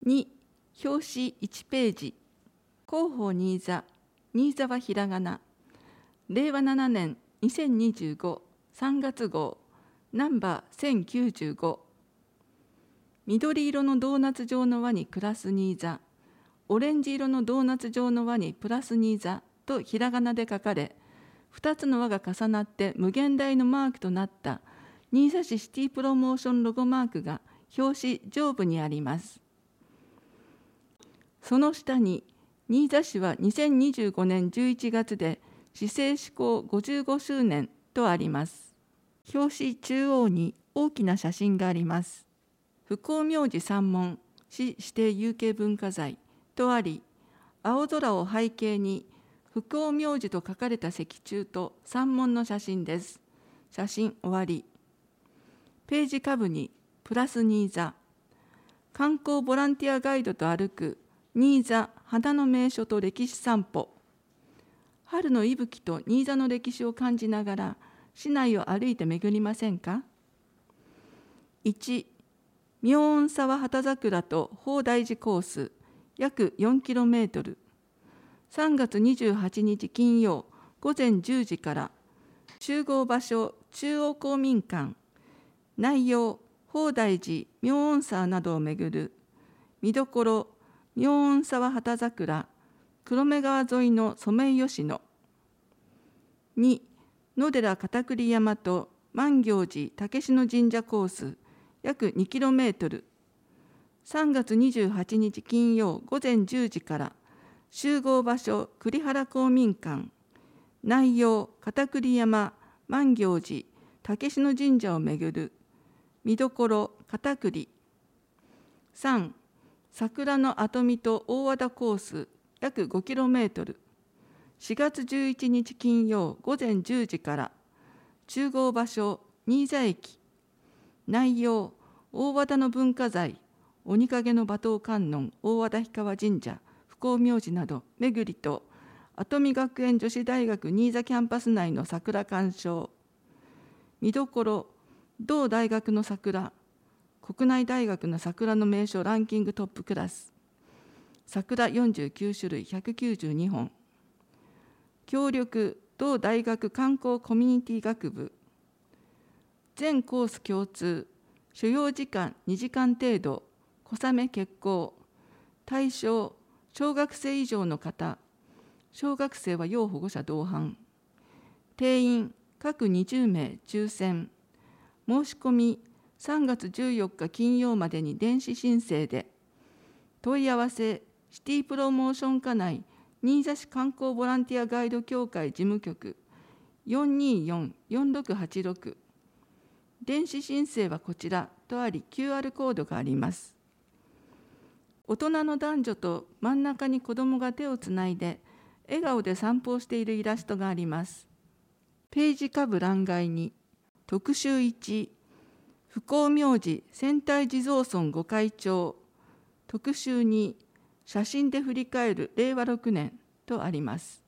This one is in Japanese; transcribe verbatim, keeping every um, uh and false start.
に、表紙いちページ、広報新座、新座はひらがな、れいわななねんにせんにじゅうごさんがつ号、ナンバーせんきゅうじゅうご。緑色のドーナツ状の輪にプラス新座、オレンジ色のドーナツ状の輪にプラス新座とひらがなで書かれ、ふたつの輪が重なって無限大のマークとなった新座市シティプロモーションロゴマークが表紙上部にあります。その下に、新座市はにせんにじゅうごねんじゅういちがつで市政施行ごじゅうごしゅうねんとあります。表紙中央に大きな写真があります。不幸名字三門、市指定有形文化財とあり、青空を背景に不幸名字と書かれた石柱と三門の写真です。写真終わり。ページ下部にプラス新座、観光ボランティアガイドと歩く新座花の名所と歴史散歩。春の息吹と新座の歴史を感じながら市内を歩いて巡りませんか。いち、妙音沢旗桜と宝大寺コース約よんキロメートル、さんがつにじゅうはちにち金曜ごぜんじゅうじから集合場所中央公民館、内容宝大寺妙音沢などを巡る、見どころ妙音沢旗桜、黒目川沿いのソメイヨシノ。に、野寺片栗山と万行寺竹篠神社コース約にキロメートル、さんがつにじゅうはちにち金曜ごぜんじゅうじから集合場所栗原公民館、内容片栗山万行寺竹篠神社を巡る、見どころ片栗。さん、桜の跡見と大和田コース約ごキロメートル、しがつじゅういちにち金曜ごぜんじゅうじから集合場所新座駅、内容大和田の文化財鬼影の馬頭観音大和田氷川神社不幸名字など巡りと、跡見学園女子大学新座キャンパス内の桜鑑賞。見どころ同大学の桜、国内大学の桜の名所ランキングトップクラス、桜よんじゅうきゅうしゅるいひゃくきゅうじゅうにほん、協力同大学観光コミュニティ学部、全コース共通、所要時間にじかん程度、小雨決行、対象小学生以上の方、小学生は要保護者同伴、定員各にじゅうめい抽選、申し込みさんがつじゅうよっか金曜までに電子申請で、問い合わせシティプロモーション課内新座市観光ボランティアガイド協会事務局 よんにーよんよんろくはちろく、電子申請はこちらとあり キューアール コードがあります。大人の男女と真ん中に子どもが手をつないで笑顔で散歩をしているイラストがあります。ページ下部欄外に特集いち、不幸名字仙台地蔵村御開帳、特集に写真で振り返るれいわろくねんとあります。